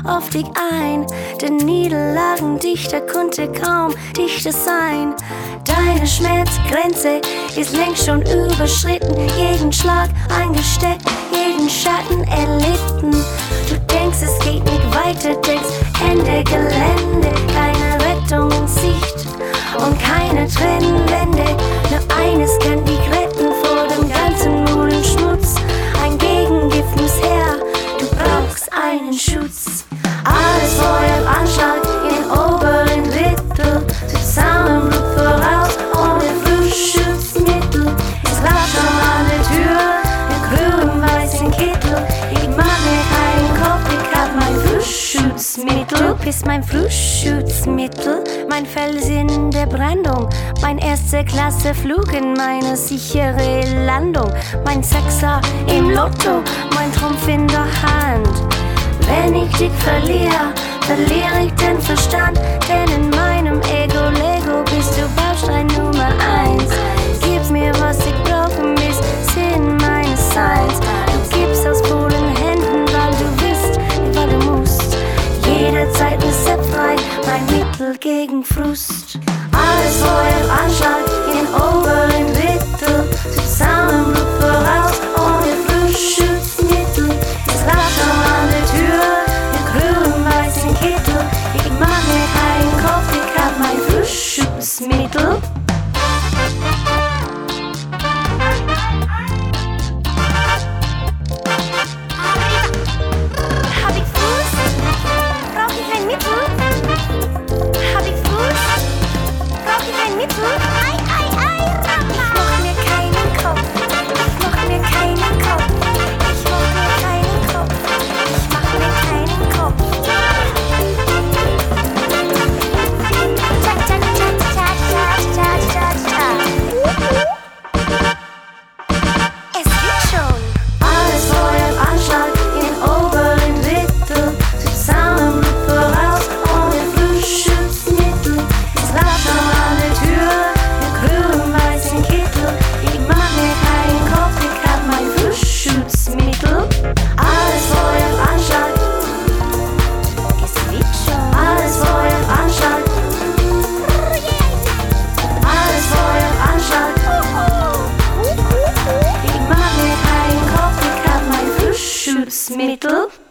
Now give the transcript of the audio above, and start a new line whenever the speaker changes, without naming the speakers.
auf dich ein, denn Niederlagendichter konnte kaum dichter sein. Deine Schmerzgrenze ist längst schon überschritten, jeden Schlag eingesteckt, jeden Schatten erlitten. Du denkst, es geht nicht weiter, denkst, Ende Gelände, keine Rettung in Sicht und keine Trennwände. Nur eines kann dich retten vor dem ganzen Mut und Schmutz. Ein Gegengift muss her, du brauchst einen Schutz. Alles vor dem Anschlag in den oberen Drittel, Zusammenbruch voraus ohne Flussschutzmittel. Es lag schon an der Tür, der grün-weißen Kittel. Ich mach mir keinen Kopf, ich hab mein Flussschutzmittel. Du bist mein Flussschutzmittel, mein Fels in der Brandung, mein erste Klasse Flug in meine sichere Landung, mein Sechser im Lotto, mein Trumpf in der Hand. Wenn ich dich verliere ich den Verstand, denn in meinem Ego-Lego bist du Baustein Nummer 1. Gib mir, was ich brauche, bis Sinn meines Seins. Du gibst aus vollen Händen, weil du willst, nicht weil du musst. Jederzeit rezeptfrei, mein Mittel gegen Frust. Alles vor dem Anschlag in den oberen Drittel, Zusammenbruch voraus ohne Flussschutzmittel. Es lag schon an der Tür, der grün-weißen Kittel. Ich mach mir keinen Kopf, ich hab mein Flussschutzmittel. Hab ich Fuß? Brauch ich ein Mittel? Hab ich Fuß? Brauch ich ein Mittel? Ei, ei, ei, ich mach mir keinen Kopf. Ich mach mir keinen Kopf. Ich mach mir keinen Kopf. Ich mach mir keinen Kopf. Tschak, tschak, tschak, tschak, tschak, tschak, tschak. Es wird schon. Alles vor dem Anschlag in den oberen Drittel, Zusammenbruch voraus ohne Flussschutzmittel. Es lag schon an der Tür, der grün-weißen Kittel. Ich mach mir keinen Kopf, ich hab mein Flussschutzmittel. Alles vor dem Anschlag. Es wird schon. Alles vor dem Anschlag. Alles vor dem Anschlag. Ich mach mir keinen Kopf, ich hab mein Flussschutzmittel.